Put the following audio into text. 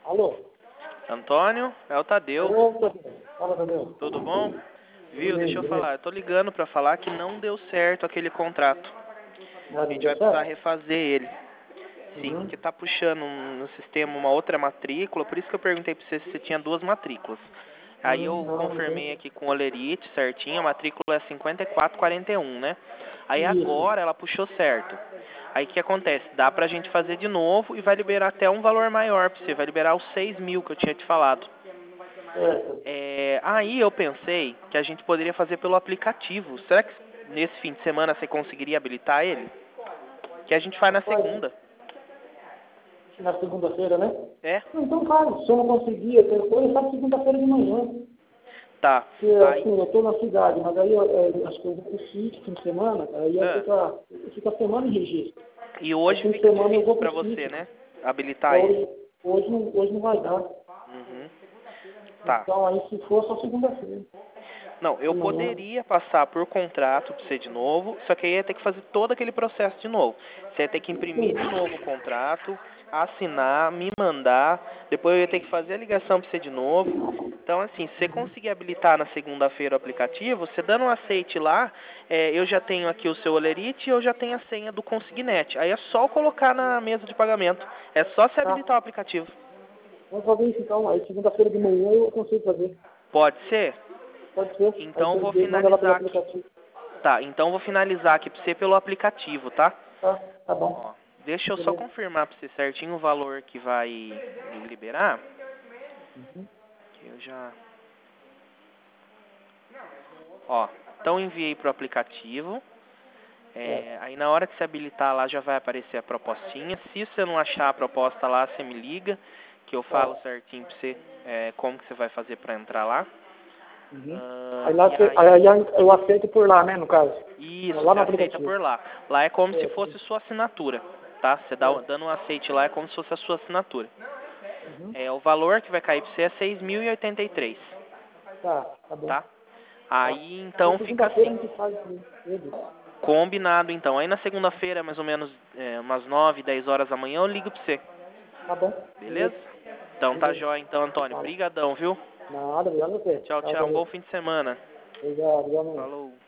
Alô? Antônio, é o Tadeu. Alô, Tadeu. Fala, Tadeu. Tudo bom? Tudo Viu? bem, Deixa eu beleza? falar. Eu tô ligando pra falar que não deu certo aquele contrato. A Nada gente vai deu precisar certo? refazer ele. Sim, Uhum. porque tá puxando no sistema uma outra matrícula. Por isso que eu perguntei pra você se você tinha duas matrículas. Aí eu Não confirmei tem. aqui com o Olerite certinho. A matrícula é 5441, né? Aí Isso. agora ela puxou certo. Aí o que acontece? Dá pra gente fazer de novo e vai liberar até um valor maior pra você. Vai liberar os 6.000 que eu tinha te falado. Certo. Aí eu pensei que a gente poderia fazer pelo aplicativo. Será que nesse fim de semana você conseguiria habilitar ele? Que a gente faz na Rapaz, segunda. na segunda-feira, né? É? Não, então faz. Se eu não conseguir, eu faço segunda-feira de manhã. Tá. Porque, Aí. assim, eu estou na cidade, mas aí as coisas pro sítio, fim de semana, aí Ah, fica a semana em registro. e Aí hoje fim de fica semana eu difícil vou pro pra você, sítio. né? É, Habilitar ele. hoje não vai dar. Uhum. Tá. Então aí se for só segunda-feira, Não, eu de manhã. poderia passar por contrato pra você de novo, só que aí ia ter que fazer todo aquele processo de novo. Você ia ter que imprimir de novo o contrato, assinar, me mandar, depois eu ia ter que fazer a ligação pra você de novo. Então, assim, se você conseguir habilitar na segunda-feira o aplicativo, você dando um aceite lá, eu já tenho aqui o seu Olerite e eu já tenho a senha do Consignet. Aí é só colocar na mesa de pagamento. É só você Tá? habilitar o aplicativo. Vamos fazer isso então. Aí segunda-feira de manhã eu consigo fazer. Pode ser? Pode ser. Aí Então eu vou você manda lá pelo finalizar aqui. aplicativo. Tá, então eu vou finalizar aqui pra você pelo aplicativo, tá? Tá? Tá Ó, bom. deixa eu só Beleza. confirmar pra você certinho o valor que vai liberar. Uhum. Que eu já. Ó, então enviei pro aplicativo. Certo. Aí na hora que você habilitar lá já vai aparecer a propostinha. Se você não achar a proposta lá, você me liga, que eu falo Tá. certinho pra você como que você vai fazer pra entrar lá. Uhum. Ah, Aí lá e aí, eu aceito por lá, né, no caso. isso, Lá você no aceita aplicativo. por lá. Lá é como se Certo. fosse sua assinatura, tá? Você Certo. dando um aceite lá é como se fosse a sua assinatura. Uhum. O valor que vai cair pra você é 6.083, Tá bom. tá? Tá. Aí Então então fica segunda-feira a assim, gente faz tudo. combinado então. Aí na segunda-feira, mais ou menos umas 9, 10 horas da manhã, eu ligo pra você, Tá bom. beleza? Beleza. Então tá Beleza. jóia então, Antônio. Fala. Brigadão, viu? Nada, obrigado a você. Tchau, Tchau, tchau. Um bom Tadeu. fim de semana. Obrigado, igualmente. Falou.